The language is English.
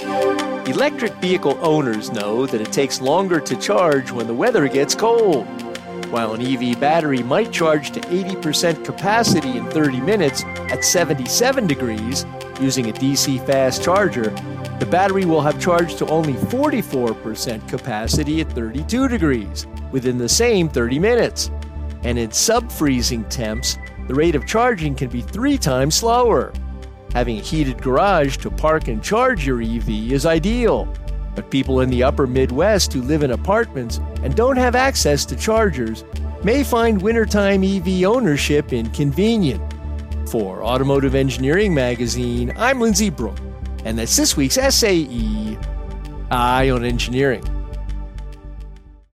Electric vehicle owners know that it takes longer to charge when the weather gets cold. While an EV battery might charge to 80% capacity in 30 minutes at 77 degrees using a DC fast charger, the battery will have charged to only 44% capacity at 32 degrees within the same 30 minutes. And in sub-freezing temps, the rate of charging can be 3 times slower. Having a heated garage to park and charge your EV is ideal, but people in the upper Midwest who live in apartments and don't have access to chargers may find wintertime EV ownership inconvenient. For Automotive Engineering Magazine, I'm Lindsay Brooke, and that's this week's SAE, Eye on Engineering.